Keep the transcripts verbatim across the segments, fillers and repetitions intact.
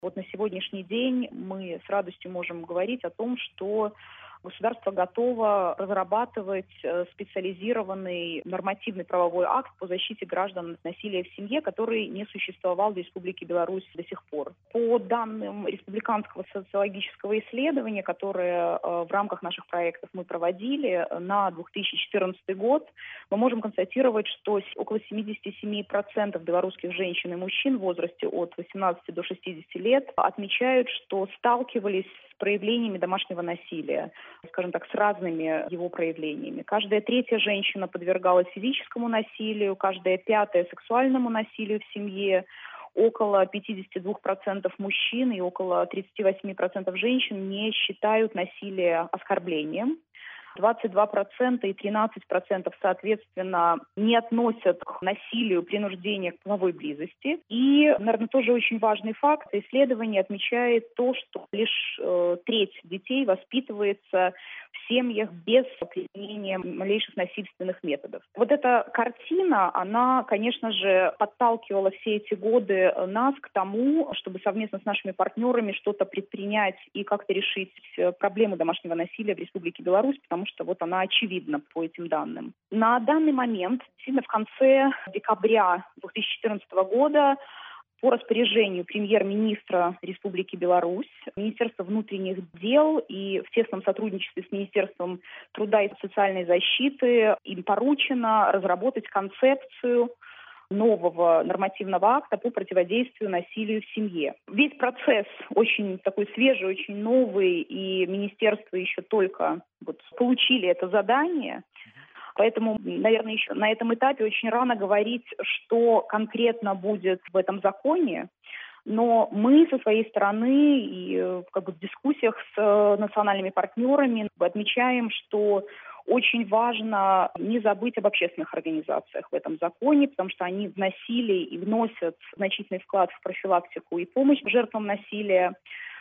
Вот на сегодняшний день мы с радостью можем говорить о том, что государство готово разрабатывать э, специализированный нормативный правовой акт по защите граждан от насилия в семье, который не существовал в Республике Беларусь до сих пор. По данным Республиканского социологического исследования, которое э, в рамках наших проектов мы проводили на две тысячи четырнадцатый год, мы можем констатировать, что около семьдесят семь процентов белорусских женщин и мужчин в возрасте от восемнадцати до шестидесяти лет отмечают, что сталкивались с проявлениями домашнего насилия, скажем так, с разными его проявлениями. Каждая третья женщина подвергалась физическому насилию, каждая пятая сексуальному насилию в семье, около пятьдесят два процента мужчин и около тридцать восемь процентов женщин не считают насилие оскорблением. двадцать два процента и тринадцать процентов, соответственно, не относят к насилию, принуждению к половой близости. И, наверное, тоже очень важный факт. Исследование отмечает то, что лишь э, треть детей воспитывается в семьях без применения малейших насильственных методов. Вот эта картина, она, конечно же, подталкивала все эти годы нас к тому, чтобы совместно с нашими партнерами что-то предпринять и как-то решить проблему домашнего насилия в Республике Беларусь, потому что вот она очевидна по этим данным. На данный момент, действительно, в конце декабря две тысячи четырнадцатого года по распоряжению премьер-министра Республики Беларусь, Министерства внутренних дел и в тесном сотрудничестве с Министерством труда и социальной защиты им поручено разработать концепцию нового нормативного акта по противодействию насилию в семье. Весь процесс очень такой свежий, очень новый, и министерство еще только вот получили это задание. Поэтому, наверное, еще на этом этапе очень рано говорить, что конкретно будет в этом законе. Но мы со своей стороны и как бы в дискуссиях с национальными партнерами отмечаем, что очень важно не забыть об общественных организациях в этом законе, потому что они вносили и вносят значительный вклад в профилактику и помощь жертвам насилия.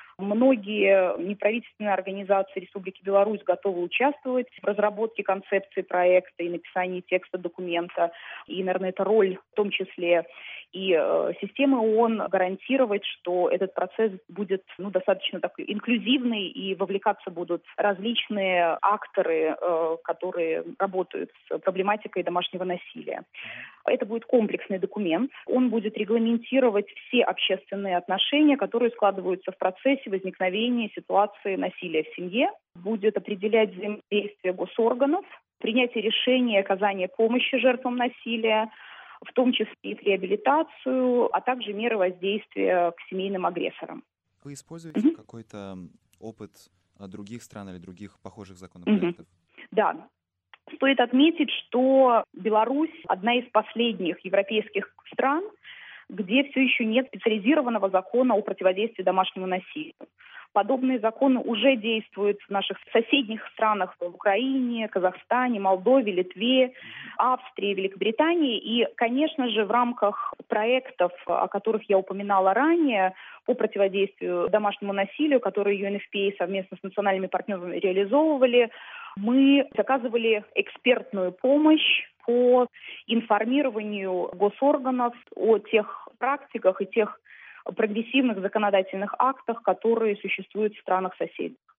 Многие неправительственные организации Республики Беларусь готовы участвовать в разработке концепции проекта и написании текста документа. И, наверное, это роль в том числе и э, системы ООН гарантировать, что этот процесс будет ну, достаточно такой инклюзивный и вовлекаться будут различные акторы, э, которые работают с проблематикой домашнего насилия. Это будет комплексный документ. Он будет регламентировать все общественные отношения, которые складываются в процессе возникновения ситуации насилия в семье, будет определять взаимодействие госорганов, принятие решения оказания помощи жертвам насилия, в том числе их реабилитацию, а также меры воздействия к семейным агрессорам. Вы используете mm-hmm. какой-то опыт других стран или других похожих законопроектов? Mm-hmm. Да. Стоит отметить, что Беларусь одна из последних европейских стран, где все еще нет специализированного закона о противодействии домашнему насилию. Подобные законы уже действуют в наших соседних странах, в Украине, Казахстане, Молдове, Литве, Австрии, Великобритании. И, конечно же, в рамках проектов, о которых я упоминала ранее, по противодействию домашнему насилию, которые ю эн эф пи эй совместно с национальными партнерами реализовывали, мы оказывали экспертную помощь по информированию госорганов о тех практиках и тех прогрессивных законодательных актах, которые существуют в странах-соседях.